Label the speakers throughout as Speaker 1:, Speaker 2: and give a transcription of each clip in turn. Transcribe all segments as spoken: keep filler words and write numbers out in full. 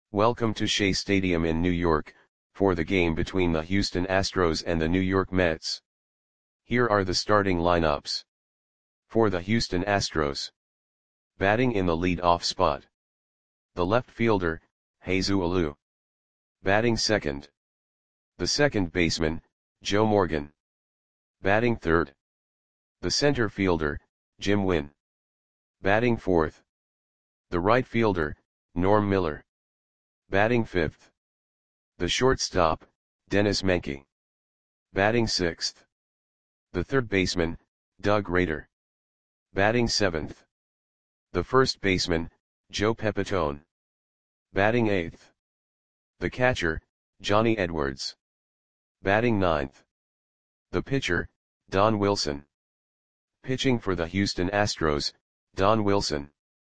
Speaker 1: Welcome to Shea Stadium in New York, for the game between the Houston Astros and the New York Mets. Here are the starting lineups. For the Houston Astros. Batting in the lead-off spot. The left fielder, Jesus Alou. Batting second. The second baseman, Joe Morgan. Batting third. The center fielder, Jim Wynn. Batting fourth. The right fielder, Norm Miller. Batting fifth. The shortstop, Dennis Menke. Batting sixth. The third baseman, Doug Rader. Batting seventh. The first baseman, Joe Pepitone. Batting eighth. The catcher, Johnny Edwards. Batting ninth. The pitcher, Don Wilson. Pitching for the Houston Astros, Don Wilson.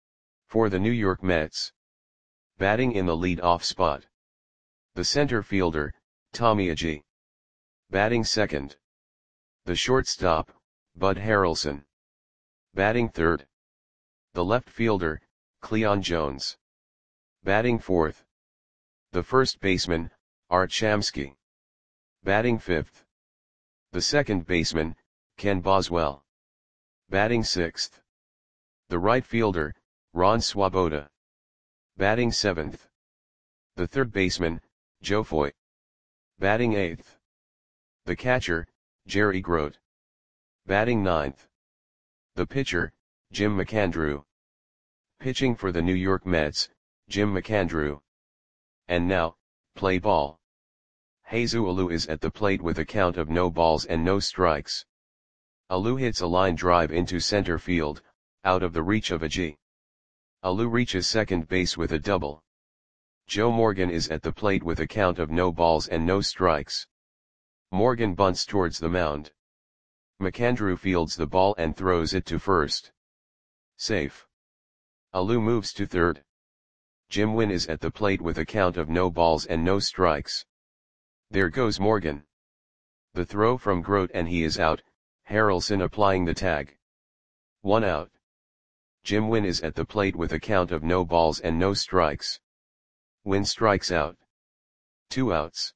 Speaker 1: For the New York Mets. Batting in the lead-off spot. The center fielder, Tommy Agee. Batting second. The shortstop, Bud Harrelson. Batting third. The left fielder, Cleon Jones. Batting fourth. The first baseman, Art Shamsky. Batting fifth. The second baseman, Ken Boswell. Batting sixth. The right fielder, Ron Swoboda. Batting seventh. The third baseman, Joe Foy. Batting eighth. The catcher, Jerry Grote. Batting ninth. The pitcher, Jim McAndrew. Pitching for the New York Mets, Jim McAndrew. And now, play ball. Jesus Alou is at the plate with a count of no balls and no strikes. Alou hits a line drive into center field, out of the reach of Agee. Alou reaches second base with a double. Joe Morgan is at the plate with a count of no balls and no strikes. Morgan bunts towards the mound. McAndrew fields the ball and throws it to first. Safe. Alou moves to third. Jim Wynn is at the plate with a count of no balls and no strikes. There goes Morgan. The throw from Grote and he is out, Harrelson applying the tag. One out. Jim Wynn is at the plate with a count of no balls and no strikes. Wynn strikes out. Two outs.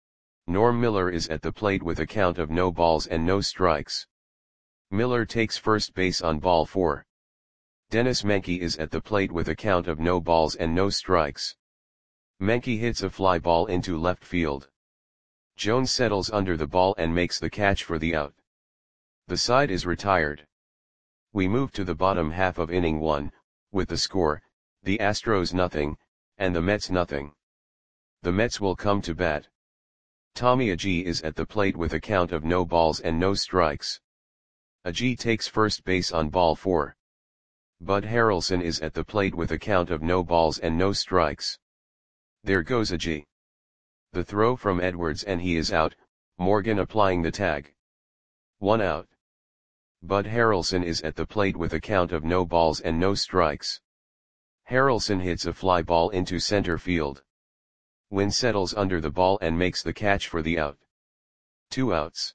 Speaker 1: Norm Miller is at the plate with a count of no balls and no strikes. Miller takes first base on ball four. Dennis Menke is at the plate with a count of no balls and no strikes. Menke hits a fly ball into left field. Jones settles under the ball and makes the catch for the out. The side is retired. We move to the bottom half of inning one, with the score, the Astros nothing, and the Mets nothing. The Mets will come to bat. Tommy Agee is at the plate with a count of no balls and no strikes. Agee takes first base on ball four. Bud Harrelson is at the plate with a count of no balls and no strikes. There goes Agee. The throw from Edwards and he is out, Morgan applying the tag. One out. Bud Harrelson is at the plate with a count of no balls and no strikes. Harrelson hits a fly ball into center field. Wynn settles under the ball and makes the catch for the out. Two outs.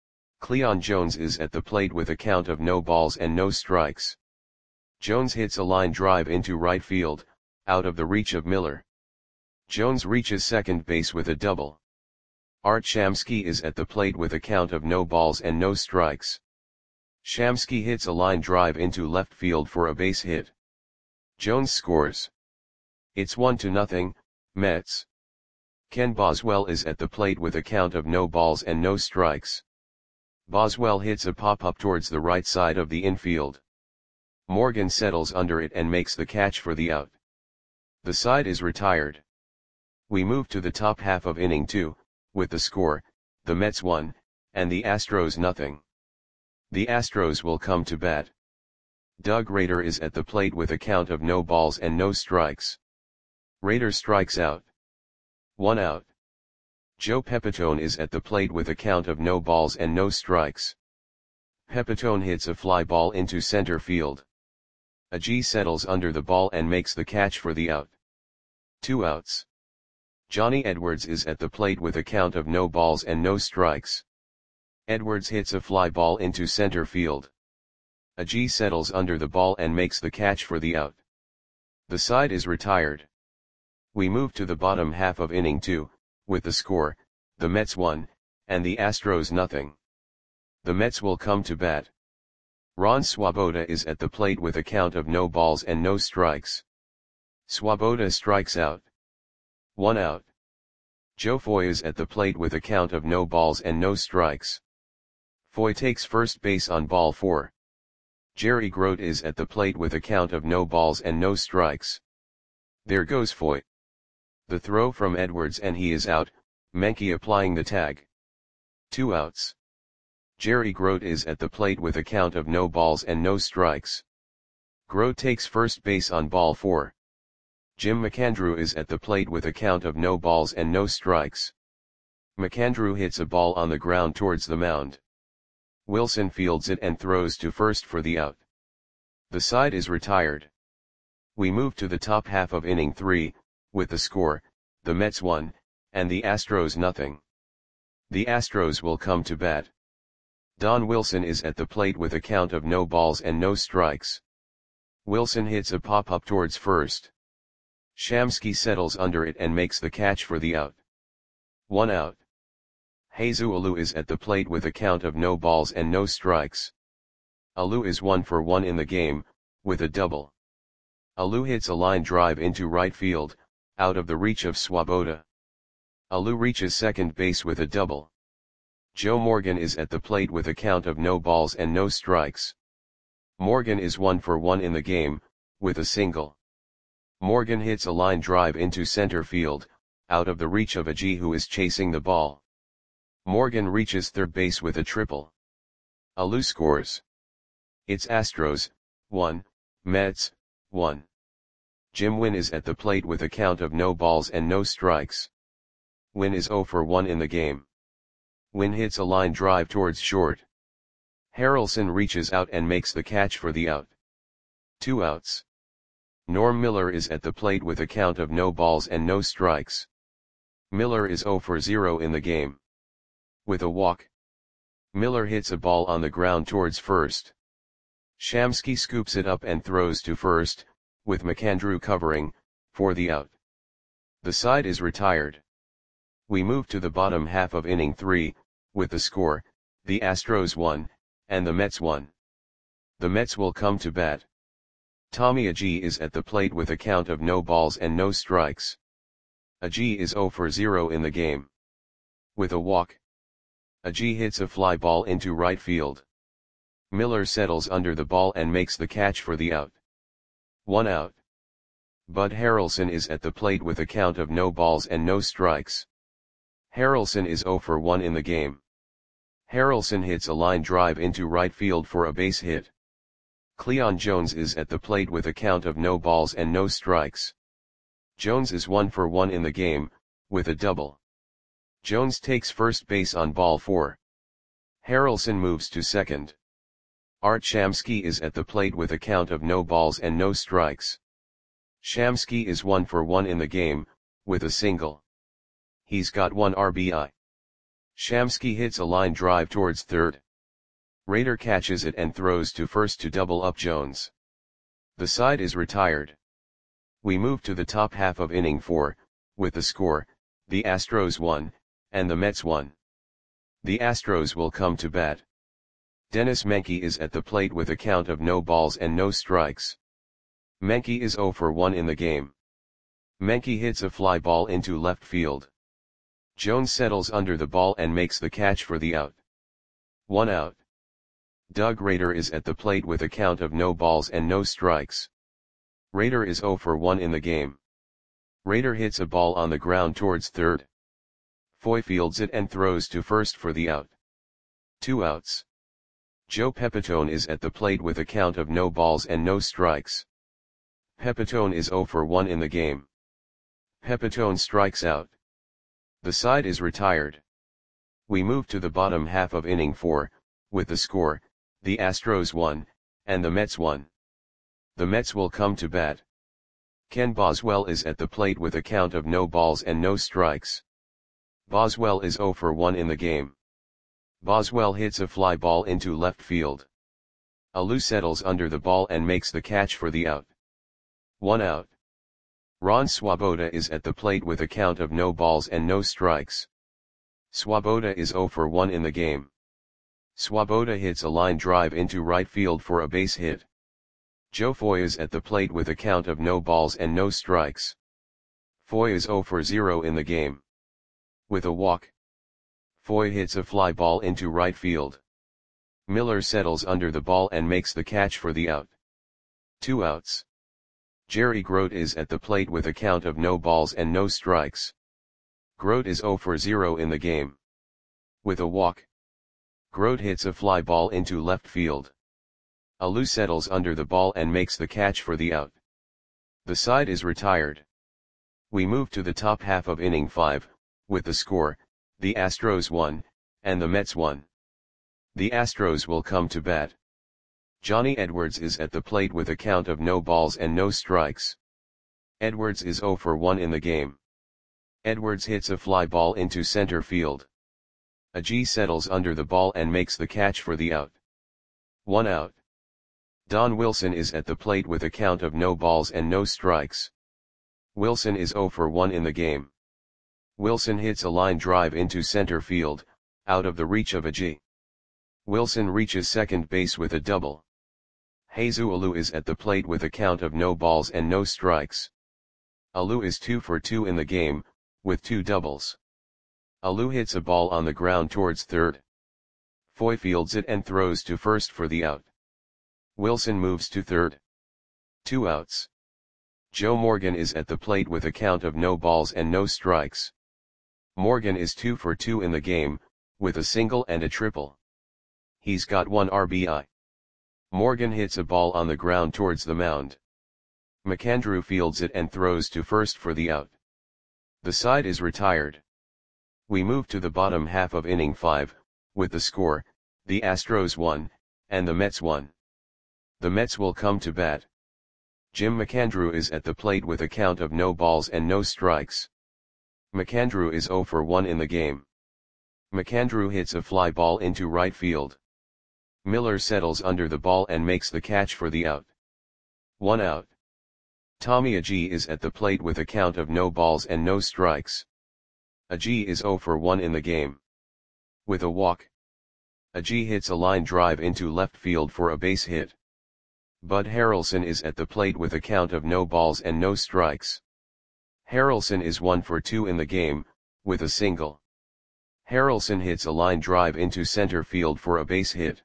Speaker 1: Cleon Jones is at the plate with a count of no balls and no strikes. Jones hits a line drive into right field, out of the reach of Miller. Jones reaches second base with a double. Art Shamsky is at the plate with a count of no balls and no strikes. Shamsky hits a line drive into left field for a base hit. Jones scores. It's one to nothing, Mets. Ken Boswell is at the plate with a count of no balls and no strikes. Boswell hits a pop-up towards the right side of the infield. Morgan settles under it and makes the catch for the out. The side is retired. We move to the top half of inning two, with the score, the Mets one, and the Astros nothing. The Astros will come to bat. Doug Rader is at the plate with a count of no balls and no strikes. Rader strikes out. One out. Joe Pepitone is at the plate with a count of no balls and no strikes. Pepitone hits a fly ball into center field. Agee settles under the ball and makes the catch for the out. Two outs. Johnny Edwards is at the plate with a count of no balls and no strikes. Edwards hits a fly ball into center field. Agee settles under the ball and makes the catch for the out. The side is retired. We move to the bottom half of inning two, with the score, the Mets one, and the Astros nothing. The Mets will come to bat. Ron Swoboda is at the plate with a count of no balls and no strikes. Swoboda strikes out. One out. Joe Foy is at the plate with a count of no balls and no strikes. Foy takes first base on ball four. Jerry Grote is at the plate with a count of no balls and no strikes. There goes Foy. The throw from Edwards and he is out, Menke applying the tag. Two outs. Jerry Grote is at the plate with a count of no balls and no strikes. Grote takes first base on ball four. Jim McAndrew is at the plate with a count of no balls and no strikes. McAndrew hits a ball on the ground towards the mound. Wilson fields it and throws to first for the out. The side is retired. We move to the top half of inning three, with the score, the Mets one, and the Astros nothing. The Astros will come to bat. Don Wilson is at the plate with a count of no balls and no strikes. Wilson hits a pop-up towards first. Shamsky settles under it and makes the catch for the out. One out. Jesus Alou is at the plate with a count of no balls and no strikes. Alou is one for one in the game, with a double. Alou hits a line drive into right field, out of the reach of Swoboda. Alou reaches second base with a double. Joe Morgan is at the plate with a count of no balls and no strikes. Morgan is one for one in the game, with a single. Morgan hits a line drive into center field, out of the reach of Agee who is chasing the ball. Morgan reaches third base with a triple. Alou scores. It's Astros, one, Mets, one. Jim Wynn is at the plate with a count of no balls and no strikes. Wynn is zero for one in the game. Wynn hits a line drive towards short. Harrelson reaches out and makes the catch for the out. Two outs. Norm Miller is at the plate with a count of no balls and no strikes. Miller is zero for zero in the game. With a walk. Miller hits a ball on the ground towards first. Shamsky scoops it up and throws to first, with McAndrew covering, for the out. The side is retired. We move to the bottom half of inning three, with the score, the Astros one, and the Mets one. The Mets will come to bat. Tommy Agee is at the plate with a count of no balls and no strikes. Agee is zero for zero in the game. With a walk. Agee hits a fly ball into right field. Miller settles under the ball and makes the catch for the out. One out. Bud Harrelson is at the plate with a count of no balls and no strikes. Harrelson is zero for one in the game. Harrelson hits a line drive into right field for a base hit. Cleon Jones is at the plate with a count of no balls and no strikes. Jones is one for one in the game, with a double. Jones takes first base on ball four. Harrelson moves to second. Art Shamsky is at the plate with a count of no balls and no strikes. Shamsky is one for one in the game, with a single. He's got one R B I. Shamsky hits a line drive towards third. Rader catches it and throws to first to double up Jones. The side is retired. We move to the top half of inning four, with the score, the Astros one, and the Mets one. The Astros will come to bat. Dennis Menke is at the plate with a count of no balls and no strikes. Menke is zero for one in the game. Menke hits a fly ball into left field. Jones settles under the ball and makes the catch for the out. One out. Doug Rader is at the plate with a count of no balls and no strikes. Rader is zero for one in the game. Rader hits a ball on the ground towards third. Foy fields it and throws to first for the out. Two outs. Joe Pepitone is at the plate with a count of no balls and no strikes. Pepitone is zero for one in the game. Pepitone strikes out. The side is retired. We move to the bottom half of inning four, with the score, the Astros one, and the Mets one. The Mets will come to bat. Ken Boswell is at the plate with a count of no balls and no strikes. Boswell is zero for one in the game. Boswell hits a fly ball into left field. Alou settles under the ball and makes the catch for the out. One out. Ron Swoboda is at the plate with a count of no balls and no strikes. Swoboda is zero for one in the game. Swoboda hits a line drive into right field for a base hit. Joe Foy is at the plate with a count of no balls and no strikes. Foy is zero for zero in the game. With a walk, Foy hits a fly ball into right field. Miller settles under the ball and makes the catch for the out. Two outs. Jerry Grote is at the plate with a count of no balls and no strikes. Grote is zero for zero in the game. With a walk, Grote hits a fly ball into left field. Alou settles under the ball and makes the catch for the out. The side is retired. We move to the top half of inning five, with the score, the Astros won, and the Mets won. The Astros will come to bat. Johnny Edwards is at the plate with a count of no balls and no strikes. Edwards is zero for one in the game. Edwards hits a fly ball into center field. Agee settles under the ball and makes the catch for the out. One out. Don Wilson is at the plate with a count of no balls and no strikes. Wilson is zero for one in the game. Wilson hits a line drive into center field, out of the reach of Agee. Wilson reaches second base with a double. Jesus Alou is at the plate with a count of no balls and no strikes. Alou is two for two in the game, with two doubles. Alou hits a ball on the ground towards third. Foy fields it and throws to first for the out. Wilson moves to third. Two outs. Joe Morgan is at the plate with a count of no balls and no strikes. Morgan is two for two in the game, with a single and a triple. He's got one R B I. Morgan hits a ball on the ground towards the mound. McAndrew fields it and throws to first for the out. The side is retired. We move to the bottom half of inning five, with the score, the Astros won, and the Mets won. The Mets will come to bat. Jim McAndrew is at the plate with a count of no balls and no strikes. McAndrew is zero for one in the game. McAndrew hits a fly ball into right field. Miller settles under the ball and makes the catch for the out. One out. Tommy Agee is at the plate with a count of no balls and no strikes. Agee is zero for one in the game. With a walk, Agee hits a line drive into left field for a base hit. Bud Harrelson is at the plate with a count of no balls and no strikes. Harrelson is one for two in the game, with a single. Harrelson hits a line drive into center field for a base hit.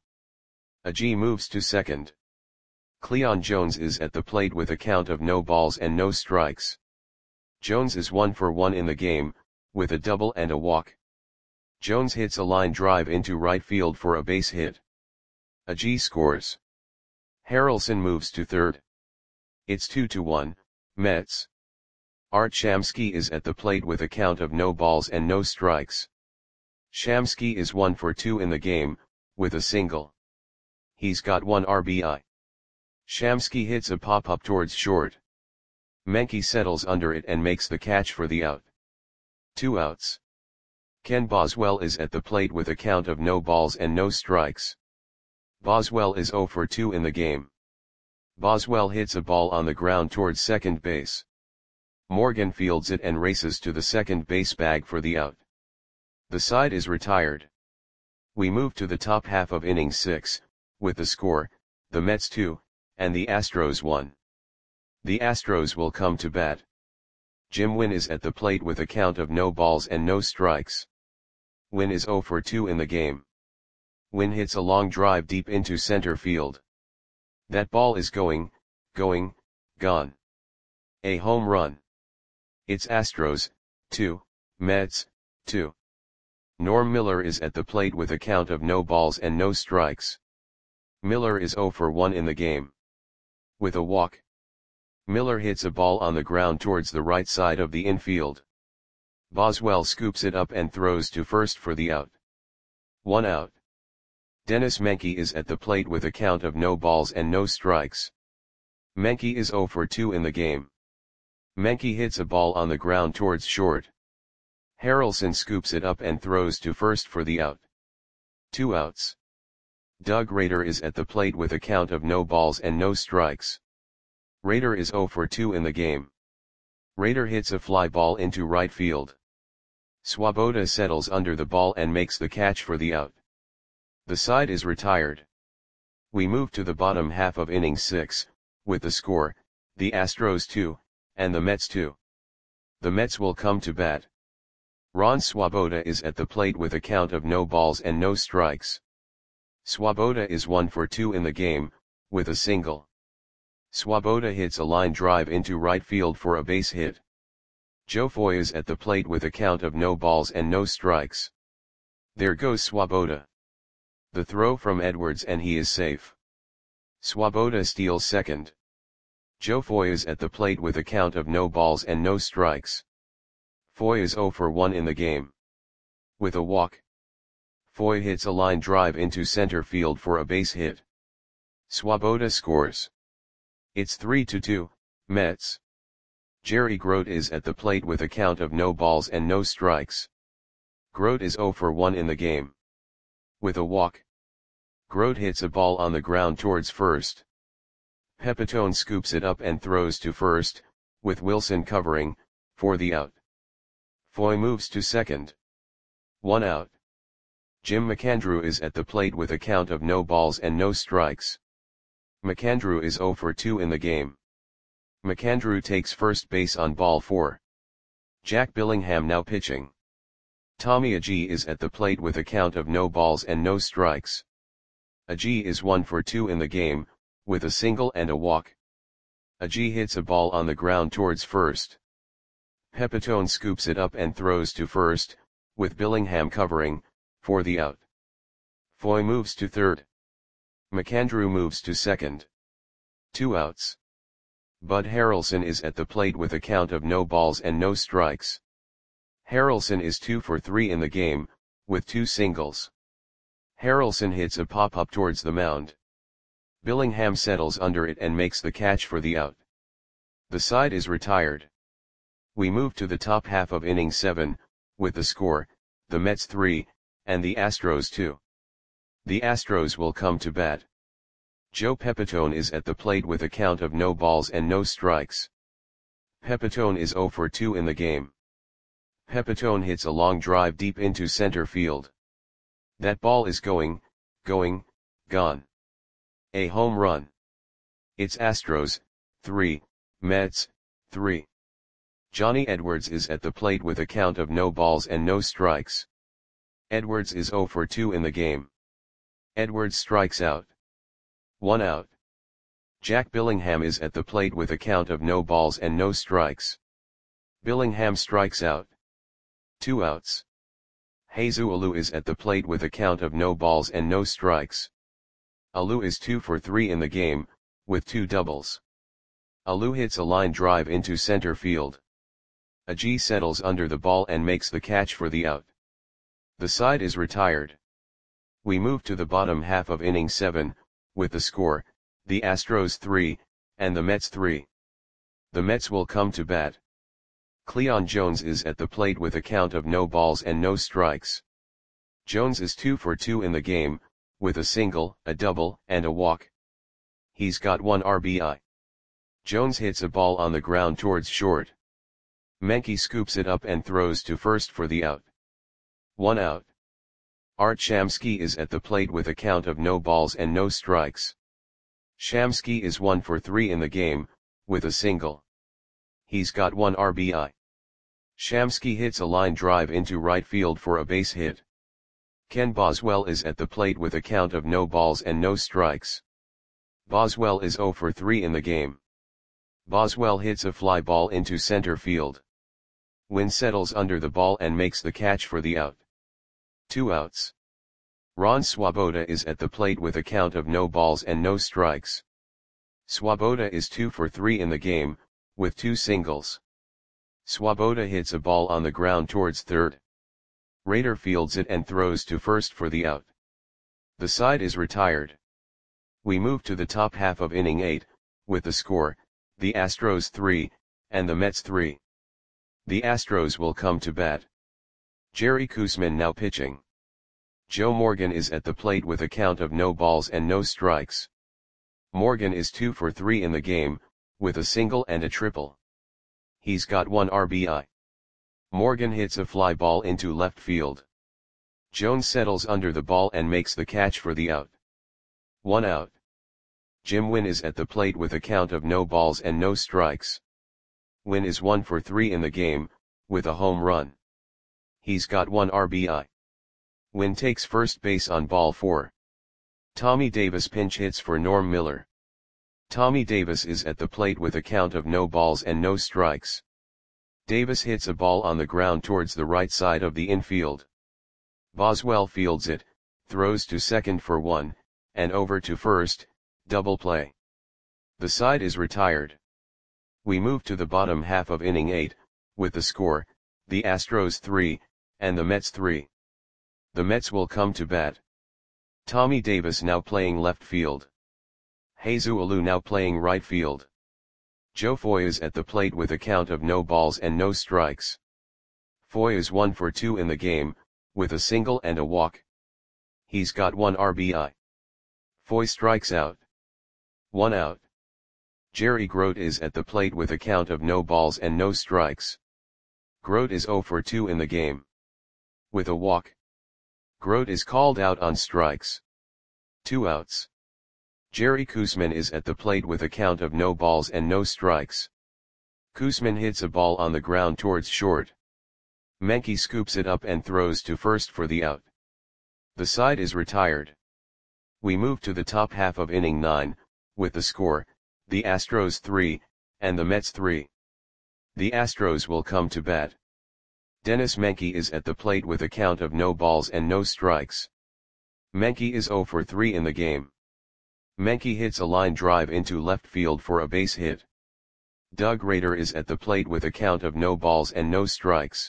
Speaker 1: Agee moves to second. Cleon Jones is at the plate with a count of no balls and no strikes. Jones is one for one in the game, with a double and a walk. Jones hits a line drive into right field for a base hit. Agee scores. Harrelson moves to third. It's two to one, Mets. Art Shamsky is at the plate with a count of no balls and no strikes. Shamsky is one for two in the game, with a single. He's got one R B I. Shamsky hits a pop-up towards short. Menke settles under it and makes the catch for the out. Two outs. Ken Boswell is at the plate with a count of no balls and no strikes. Boswell is zero for two in the game. Boswell hits a ball on the ground towards second base. Morgan fields it and races to the second base bag for the out. The side is retired. We move to the top half of inning six, with the score, the Mets two, and the Astros one. The Astros will come to bat. Jim Wynn is at the plate with a count of no balls and no strikes. Wynn is zero for two in the game. Wynn hits a long drive deep into center field. That ball is going, going, gone. A home run. It's Astros, two, Mets, two. Norm Miller is at the plate with a count of no balls and no strikes. Miller is zero for one in the game. With a walk, Miller hits a ball on the ground towards the right side of the infield. Boswell scoops it up and throws to first for the out. One out. Dennis Menke is at the plate with a count of no balls and no strikes. Menke is zero for two in the game. Menke hits a ball on the ground towards short. Harrelson scoops it up and throws to first for the out. Two outs. Doug Rader is at the plate with a count of no balls and no strikes. Rader is zero for two in the game. Raider hits a fly ball into right field. Swoboda settles under the ball and makes the catch for the out. The side is retired. We move to the bottom half of inning six, with the score, the Astros two, and the Mets two. The Mets will come to bat. Ron Swoboda is at the plate with a count of no balls and no strikes. Swoboda is one for two in the game, with a single. Swoboda hits a line drive into right field for a base hit. Joe Foy is at the plate with a count of no balls and no strikes. There goes Swoboda. The throw from Edwards and he is safe. Swoboda steals second. Joe Foy is at the plate with a count of no balls and no strikes. Foy is zero for one in the game. With a walk. Foy hits a line drive into center field for a base hit. Swoboda scores. It's three to two, Mets. Jerry Grote is at the plate with a count of no balls and no strikes. Grote is zero for one in the game. With a walk. Grote hits a ball on the ground towards first. Pepitone scoops it up and throws to first, with Wilson covering, for the out. Foy moves to second. One out. Jim McAndrew is at the plate with a count of no balls and no strikes. McAndrew is zero for two in the game. McAndrew takes first base on ball four. Jack Billingham now pitching. Tommy Agee is at the plate with a count of no balls and no strikes. Agee is one for two in the game, with a single and a walk. Agee hits a ball on the ground towards first. Pepitone scoops it up and throws to first, with Billingham covering, for the out. Foy moves to third. McAndrew moves to second. Two outs. Bud Harrelson is at the plate with a count of no balls and no strikes. Harrelson is two for three in the game, with two singles. Harrelson hits a pop-up towards the mound. Billingham settles under it and makes the catch for the out. The side is retired. We move to the top half of inning seven, with the score, the Mets three, and the Astros two. The Astros will come to bat. Joe Pepitone is at the plate with a count of no balls and no strikes. Pepitone is zero for two in the game. Pepitone hits a long drive deep into center field. That ball is going, going, gone. A home run. It's Astros, three, Mets, three. Johnny Edwards is at the plate with a count of no balls and no strikes. Edwards is zero for two in the game. Edwards strikes out. One out. Jack Billingham is at the plate with a count of no balls and no strikes. Billingham strikes out. Two outs. Jesus Alou is at the plate with a count of no balls and no strikes. Alou is two for three in the game, with two doubles. Alou hits a line drive into center field. Agee settles under the ball and makes the catch for the out. The side is retired. We move to the bottom half of inning seven, with the score, the Astros three, and the Mets three. The Mets will come to bat. Cleon Jones is at the plate with a count of no balls and no strikes. Jones is two for two in the game, with a single, a double, and a walk. He's got one R B I. Jones hits a ball on the ground towards short. Menke scoops it up and throws to first for the out. One out. Art Shamsky is at the plate with a count of no balls and no strikes. Shamsky is one for three in the game, with a single. He's got one R B I. Shamsky hits a line drive into right field for a base hit. Ken Boswell is at the plate with a count of no balls and no strikes. Boswell is zero for three in the game. Boswell hits a fly ball into center field. Wynn settles under the ball and makes the catch for the out. Two outs. Ron Swoboda is at the plate with a count of no balls and no strikes. Swoboda is two for three in the game, with two singles. Swoboda hits a ball on the ground towards third. Raider fields it and throws to first for the out. The side is retired. We move to the top half of inning eight, with the score, the Astros three, and the Mets three. The Astros will come to bat. Jerry Koosman now pitching. Joe Morgan is at the plate with a count of no balls and no strikes. Morgan is two for three in the game, with a single and a triple. He's got one R B I. Morgan hits a fly ball into left field. Jones settles under the ball and makes the catch for the out. One out. Jim Wynn is at the plate with a count of no balls and no strikes. Wynn is one for three in the game, with a home run. He's got one R B I. Wynn takes first base on ball four. Tommy Davis pinch hits for Norm Miller. Tommy Davis is at the plate with a count of no balls and no strikes. Davis hits a ball on the ground towards the right side of the infield. Boswell fields it, throws to second for one, and over to first, double play. The side is retired. We move to the bottom half of inning eight, with the score, the Astros three, and the Mets three. The Mets will come to bat. Tommy Davis now playing left field. Jesus Alou now playing right field. Joe Foy is at the plate with a count of no balls and no strikes. Foy is one for two in the game, with a single and a walk. He's got one R B I. Foy strikes out. One out. Jerry Grote is at the plate with a count of no balls and no strikes. Grote is zero for two in the game. With a walk. Grote is called out on strikes. Two outs. Jerry Koosman is at the plate with a count of no balls and no strikes. Koosman hits a ball on the ground towards short. Menke scoops it up and throws to first for the out. The side is retired. We move to the top half of inning nine, with the score, the Astros three, and the Mets three. The Astros will come to bat. Dennis Menke is at the plate with a count of no balls and no strikes. Menke is zero for three in the game. Menke hits a line drive into left field for a base hit. Doug Rader is at the plate with a count of no balls and no strikes.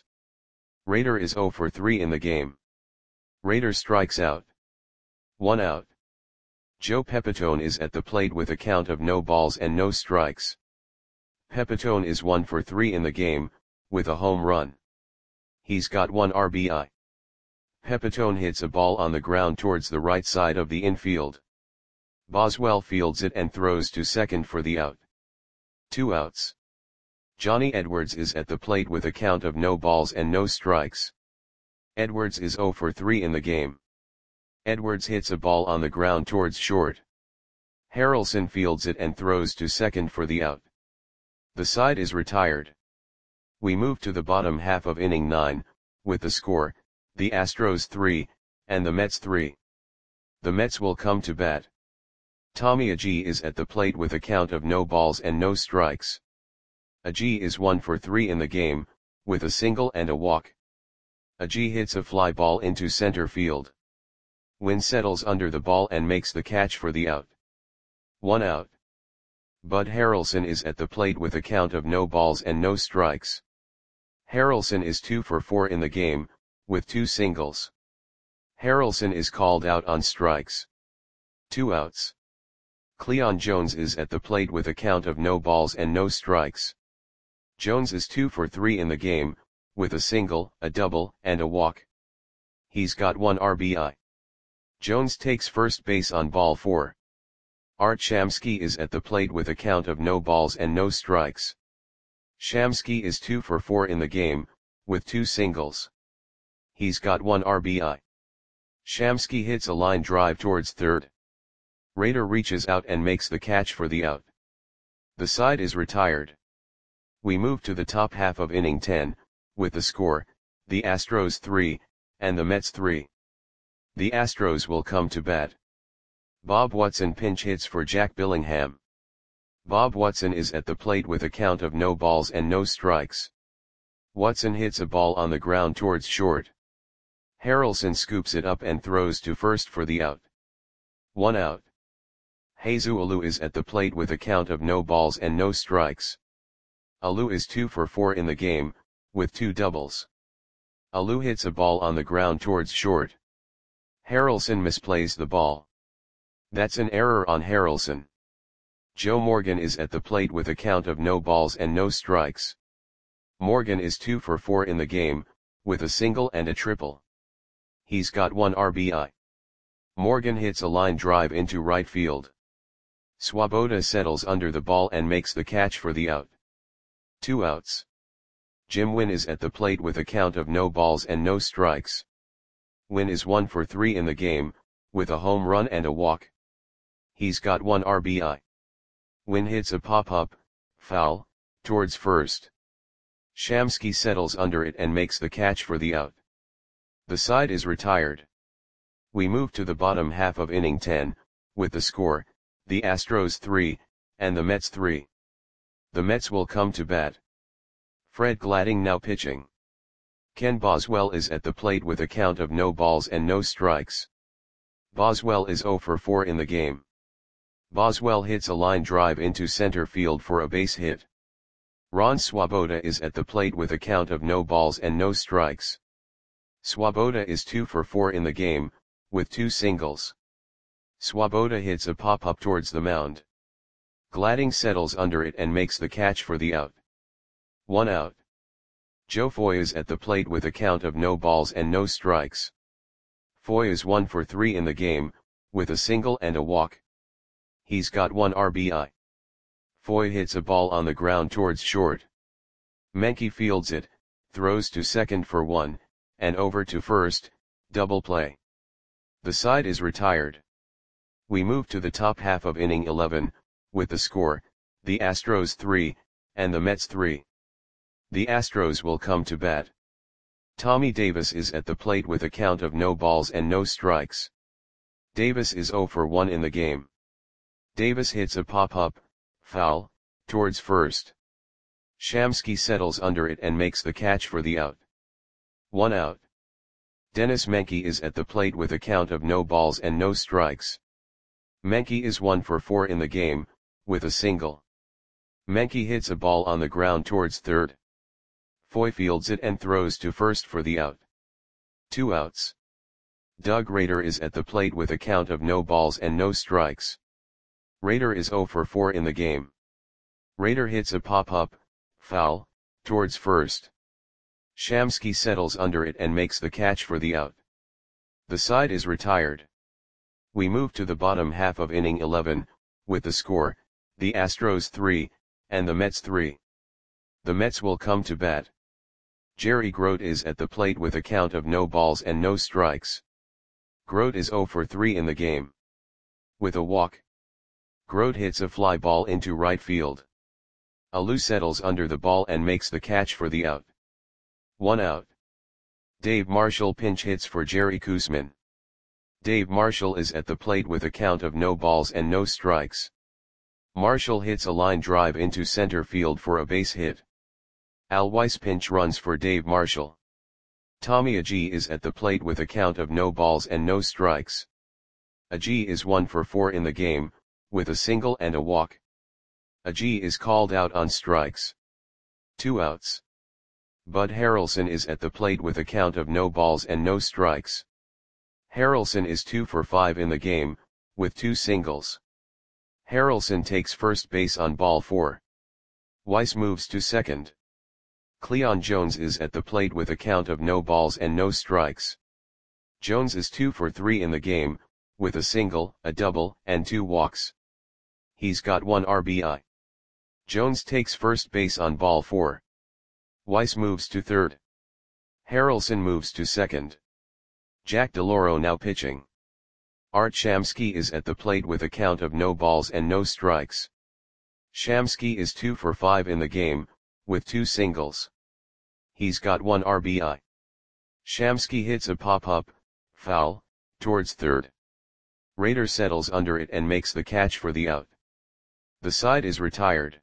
Speaker 1: Rader is zero for three in the game. Rader strikes out. One out. Joe Pepitone is at the plate with a count of no balls and no strikes. Pepitone is one for three in the game, with a home run. He's got one R B I. Pepitone hits a ball on the ground towards the right side of the infield. Boswell fields it and throws to second for the out. Two outs. Johnny Edwards is at the plate with a count of no balls and no strikes. Edwards is zero for three in the game. Edwards hits a ball on the ground towards short. Harrelson fields it and throws to second for the out. The side is retired. We move to the bottom half of inning nine, with the score, the Astros three, and the Mets three. The Mets will come to bat. Tommy Agee is at the plate with a count of no balls and no strikes. Agee is one for three in the game, with a single and a walk. Agee hits a fly ball into center field. Wynn settles under the ball and makes the catch for the out. One out. Bud Harrelson is at the plate with a count of no balls and no strikes. Harrelson is two for four in the game, with two singles. Harrelson is called out on strikes. Two outs. Cleon Jones is at the plate with a count of no balls and no strikes. Jones is two for three in the game, with a single, a double, and a walk. He's got one R B I. Jones takes first base on ball four. Art Shamsky is at the plate with a count of no balls and no strikes. Shamsky is two for four in the game, with two singles. He's got one R B I. Shamsky hits a line drive towards third. Rader reaches out and makes the catch for the out. The side is retired. We move to the top half of inning ten, with the score, the Astros three, and the Mets three. The Astros will come to bat. Bob Watson pinch hits for Jack Billingham. Bob Watson is at the plate with a count of no balls and no strikes. Watson hits a ball on the ground towards short. Harrelson scoops it up and throws to first for the out. One out. Jesus Alou is at the plate with a count of no balls and no strikes. Alou is two for four in the game, with two doubles. Alou hits a ball on the ground towards short. Harrelson misplays the ball. That's an error on Harrelson. Joe Morgan is at the plate with a count of no balls and no strikes. Morgan is two for four in the game, with a single and a triple. He's got one R B I. Morgan hits a line drive into right field. Swoboda settles under the ball and makes the catch for the out. Two outs. Jim Wynn is at the plate with a count of no balls and no strikes. Wynn is one for three in the game, with a home run and a walk. He's got one R B I. Wynn hits a pop-up, foul, towards first. Shamsky settles under it and makes the catch for the out. The side is retired. We move to the bottom half of inning ten, with the score, the Astros three, and the Mets three. The Mets will come to bat. Fred Gladding now pitching. Ken Boswell is at the plate with a count of no balls and no strikes. Boswell is zero for four in the game. Boswell hits a line drive into center field for a base hit. Ron Swoboda is at the plate with a count of no balls and no strikes. Swoboda is two for four in the game, with two singles. Swoboda hits a pop-up towards the mound. Gladding settles under it and makes the catch for the out. One out. Joe Foy is at the plate with a count of no balls and no strikes. Foy is one for three in the game, with a single and a walk. He's got one R B I. Foy hits a ball on the ground towards short. Menke fields it, throws to second for one, and over to first, double play. The side is retired. We move to the top half of inning eleven, with the score, the Astros three, and the Mets three. The Astros will come to bat. Tommy Davis is at the plate with a count of no balls and no strikes. Davis is zero for one in the game. Davis hits a pop-up, foul, towards first. Shamsky settles under it and makes the catch for the out. One out. Dennis Menke is at the plate with a count of no balls and no strikes. Menke is one for four in the game, with a single. Menke hits a ball on the ground towards third. Foy fields it and throws to first for the out. Two outs. Doug Rader is at the plate with a count of no balls and no strikes. Rader is zero for four in the game. Rader hits a pop-up, foul, towards first. Shamsky settles under it and makes the catch for the out. The side is retired. We move to the bottom half of inning eleven, with the score, the Astros three, and the Mets three. The Mets will come to bat. Jerry Grote is at the plate with a count of no balls and no strikes. Grote is zero for three in the game. With a walk. Grote hits a fly ball into right field. Alou settles under the ball and makes the catch for the out. One out. Dave Marshall pinch hits for Jerry Koosman. Dave Marshall is at the plate with a count of no balls and no strikes. Marshall hits a line drive into center field for a base hit. Al Weiss pinch runs for Dave Marshall. Tommy Agee is at the plate with a count of no balls and no strikes. Agee is one for four in the game, with a single and a walk. Agee is called out on strikes. Two outs. Bud Harrelson is at the plate with a count of no balls and no strikes. Harrelson is two for five in the game, with two singles. Harrelson takes first base on ball four. Weiss moves to second. Cleon Jones is at the plate with a count of no balls and no strikes. Jones is two for three in the game, with a single, a double, and two walks. He's got one R B I. Jones takes first base on ball four. Weiss moves to third. Harrelson moves to second. Jack DeLauro now pitching. Art Shamsky is at the plate with a count of no balls and no strikes. Shamsky is two for five in the game, with two singles. He's got one R B I. Shamsky hits a pop-up, foul, towards third. Rader settles under it and makes the catch for the out. The side is retired.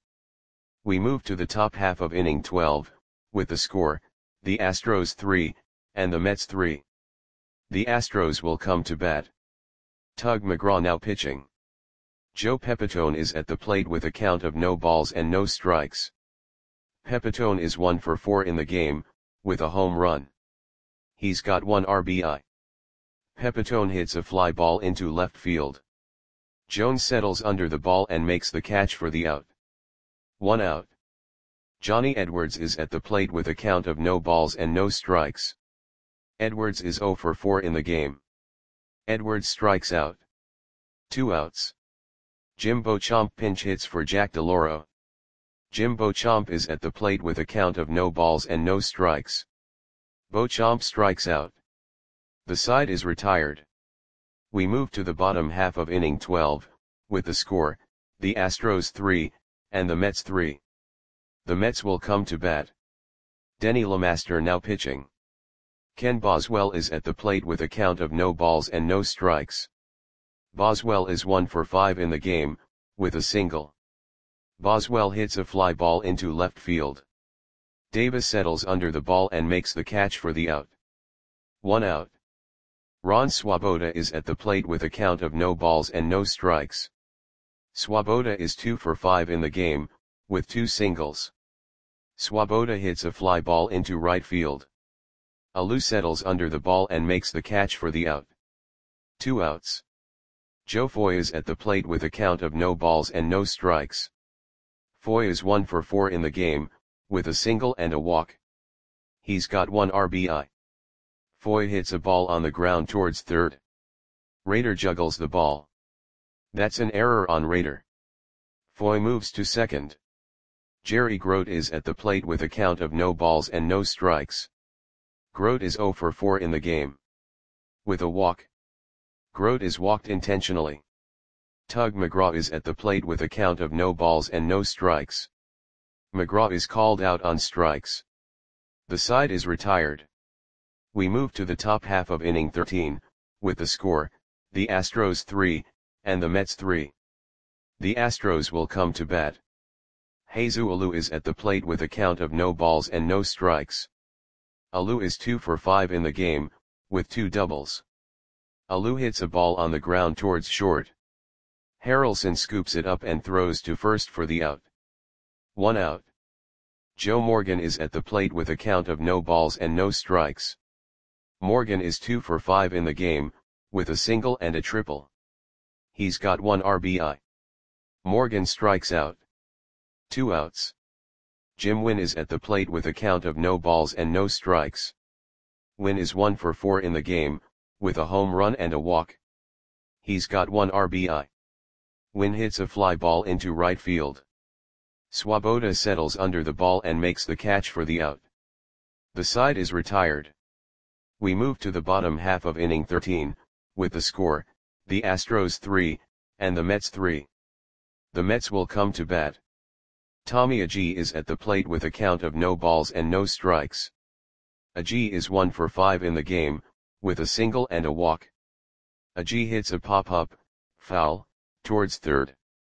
Speaker 1: We move to the top half of inning twelve, with the score, the Astros three, and the Mets three. The Astros will come to bat. Tug McGraw now pitching. Joe Pepitone is at the plate with a count of no balls and no strikes. Pepitone is one for four in the game, with a home run. He's got one R B I. Pepitone hits a fly ball into left field. Jones settles under the ball and makes the catch for the out. One out. Johnny Edwards is at the plate with a count of no balls and no strikes. Edwards is zero for four in the game. Edwards strikes out. Two outs. Jim Beauchamp pinch hits for Jack DeLauro. Jim Beauchamp is at the plate with a count of no balls and no strikes. Beauchamp strikes out. The side is retired. We move to the bottom half of inning twelve, with the score, the Astros three, and the Mets three. The Mets will come to bat. Denny LeMaster now pitching. Ken Boswell is at the plate with a count of no balls and no strikes. Boswell is one for five in the game, with a single. Boswell hits a fly ball into left field. Davis settles under the ball and makes the catch for the out. One out. Ron Swoboda is at the plate with a count of no balls and no strikes. Swoboda is two for five in the game, with two singles. Swoboda hits a fly ball into right field. Alou settles under the ball and makes the catch for the out. Two outs. Joe Foy is at the plate with a count of no balls and no strikes. Foy is one for four in the game, with a single and a walk. He's got one R B I. Foy hits a ball on the ground towards third. Rader juggles the ball. That's an error on Rader. Foy moves to second. Jerry Grote is at the plate with a count of no balls and no strikes. Grote is zero for four in the game. With a walk. Grote is walked intentionally. Tug McGraw is at the plate with a count of no balls and no strikes. McGraw is called out on strikes. The side is retired. We move to the top half of inning thirteen, with the score, the Astros three, and the Mets three. The Astros will come to bat. Jesus Alou is at the plate with a count of no balls and no strikes. Alou is two for five in the game, with two doubles. Alou hits a ball on the ground towards short. Harrelson scoops it up and throws to first for the out. One out. Joe Morgan is at the plate with a count of no balls and no strikes. Morgan is two for five in the game, with a single and a triple. He's got one R B I. Morgan strikes out. Two outs. Jim Wynn is at the plate with a count of no balls and no strikes. Wynn is one for four in the game, with a home run and a walk. He's got one R B I. Wynn hits a fly ball into right field. Swoboda settles under the ball and makes the catch for the out. The side is retired. We move to the bottom half of inning thirteen, with the score, the Astros three, and the Mets three. The Mets will come to bat. Tommy Agee is at the plate with a count of no balls and no strikes. Agee is one for five in the game, with a single and a walk. Agee hits a pop-up, foul, towards third.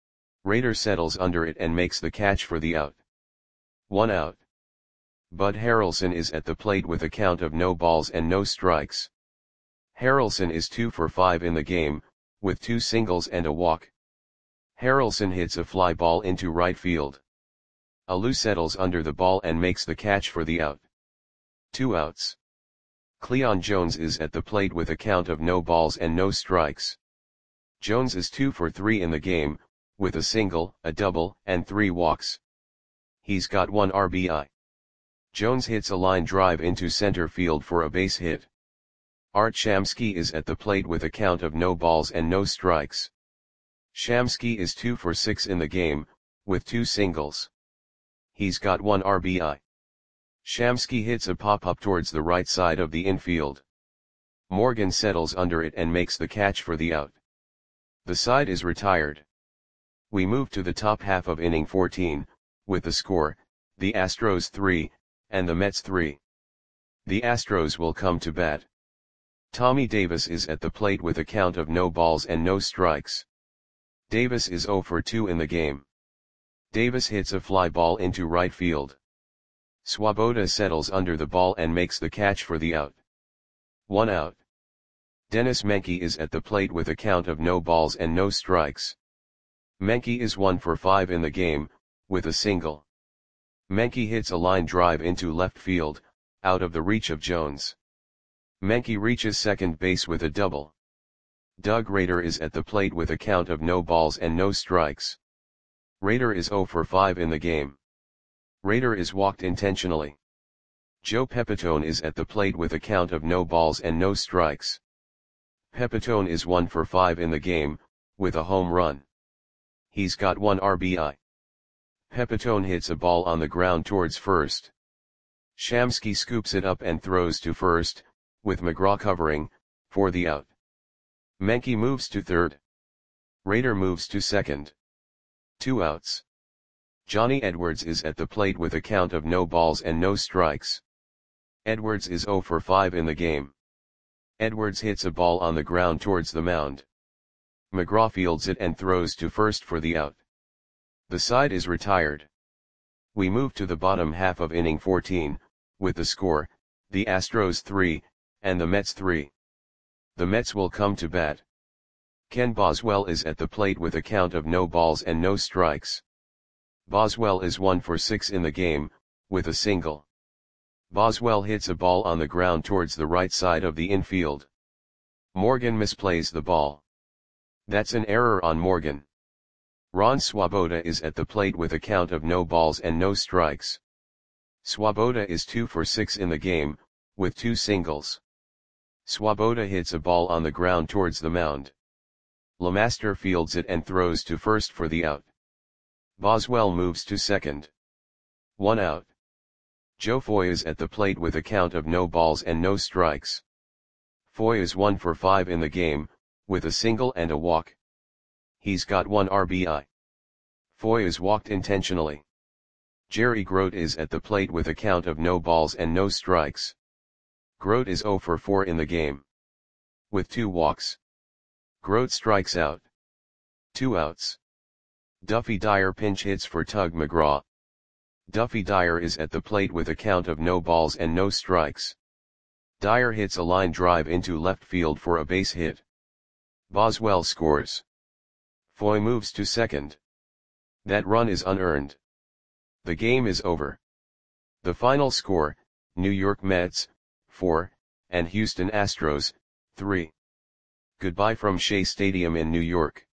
Speaker 1: Rader settles under it and makes the catch for the out. One out. Bud Harrelson is at the plate with a count of no balls and no strikes. Harrelson is two for five in the game, with two singles and a walk. Harrelson hits a fly ball into right field. Alou settles under the ball and makes the catch for the out. Two outs. Cleon Jones is at the plate with a count of no balls and no strikes. Jones is two for three in the game, with a single, a double, and three walks. He's got one R B I. Jones hits a line drive into center field for a base hit. Art Shamsky is at the plate with a count of no balls and no strikes. Shamsky is two for six in the game, with two singles. He's got one R B I. Shamsky hits a pop-up towards the right side of the infield. Morgan settles under it and makes the catch for the out. The side is retired. We move to the top half of inning fourteen, with the score, the Astros three, and the Mets three. The Astros will come to bat. Tommy Davis is at the plate with a count of no balls and no strikes. Davis is zero for two in the game. Davis hits a fly ball into right field. Swoboda settles under the ball and makes the catch for the out. One out. Dennis Menke is at the plate with a count of no balls and no strikes. Menke is one for five in the game, with a single. Menke hits a line drive into left field, out of the reach of Jones. Menke reaches second base with a double. Doug Rader is at the plate with a count of no balls and no strikes. Rader is zero for five in the game. Rader is walked intentionally. Joe Pepitone is at the plate with a count of no balls and no strikes. Pepitone is one for five in the game, with a home run. He's got one R B I. Pepitone hits a ball on the ground towards first. Shamsky scoops it up and throws to first, with McGraw covering, for the out. Menke moves to third. Rader moves to second. Two outs. Johnny Edwards is at the plate with a count of no balls and no strikes. Edwards is zero for five in the game. Edwards hits a ball on the ground towards the mound. McGraw fields it and throws to first for the out. The side is retired. We move to the bottom half of inning fourteen, with the score, the Astros three, and the Mets three. The Mets will come to bat. Ken Boswell is at the plate with a count of no balls and no strikes. Boswell is one for six in the game, with a single. Boswell hits a ball on the ground towards the right side of the infield. Morgan misplays the ball. That's an error on Morgan. Ron Swoboda is at the plate with a count of no balls and no strikes. Swoboda is two for six in the game, with two singles. Swoboda hits a ball on the ground towards the mound. LeMaster fields it and throws to first for the out. Boswell moves to second. One out. Joe Foy is at the plate with a count of no balls and no strikes. Foy is one for five in the game, with a single and a walk. He's got one R B I. Foy is walked intentionally. Jerry Grote is at the plate with a count of no balls and no strikes. Grote is zero for four in the game. With two walks. Grote strikes out. Two outs. Duffy Dyer pinch hits for Tug McGraw. Duffy Dyer is at the plate with a count of no balls and no strikes. Dyer hits a line drive into left field for a base hit. Boswell scores. Foy moves to second. That run is unearned. The game is over. The final score, New York Mets, four, and Houston Astros, three. Goodbye from Shea Stadium in New York.